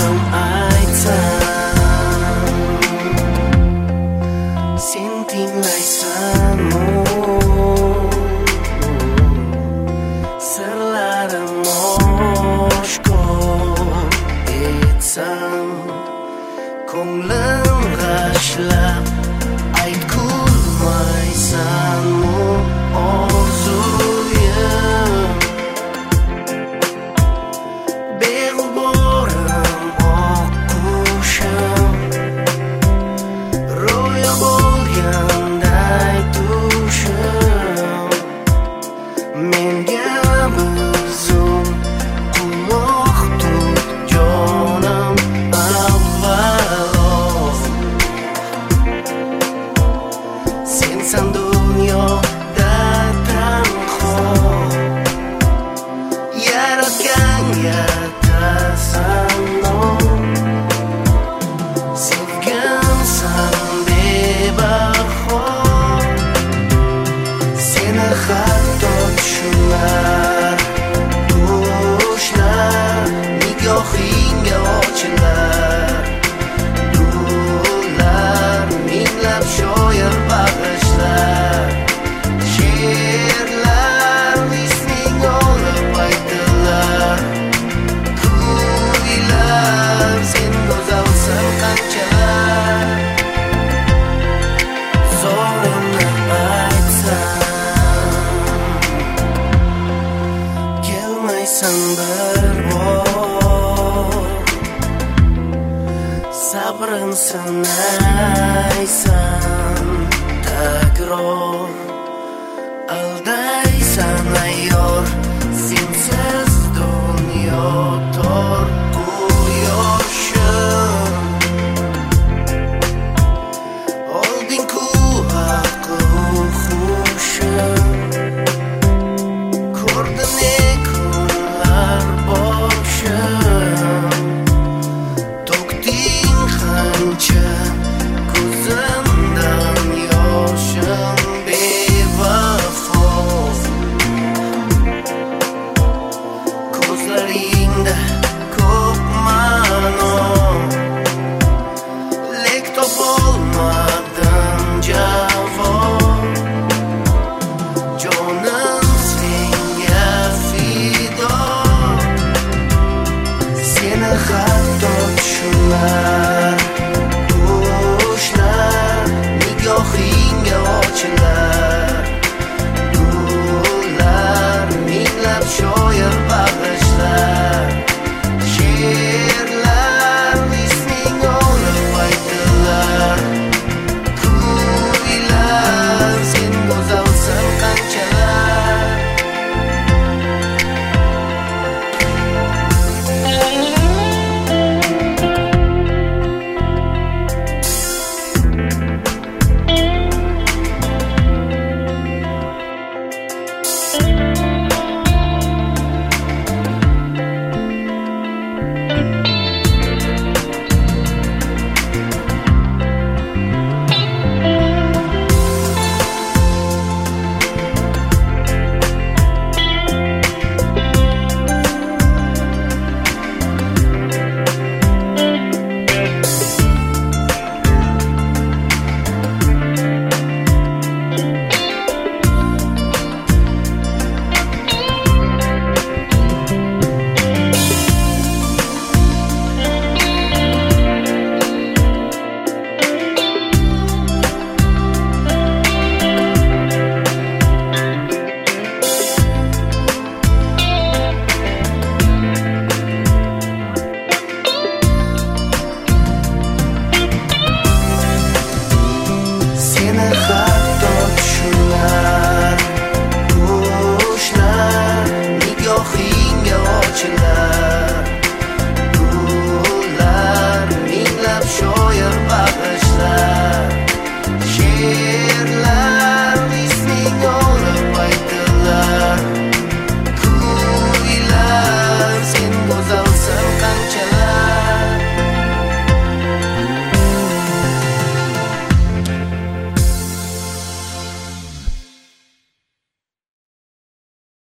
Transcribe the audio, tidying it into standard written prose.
Zo'rim aytsam sen tinglaysanmi? Sirlarim oshkor etsam, ko'nglim g'ashlab aytkulmaysanmi? Orzuyim beg'uborim oqqushim, ro'yo bo'lganday tushim, menga bizum quloq tut jonim avvalo. Sensan dunyoda tanho, yaratganga tasanno, sevgimsan bebaho. Seni hatto tushlar, tushlar nigohingga ochilar, gullar minglab shoir bag'ishlar, she'rlar isming olib aytilar, kuylar sen go'zalsan qanchalar. Zo'rimni aytsam kelmaysan bir bor, sabrim sinaysan.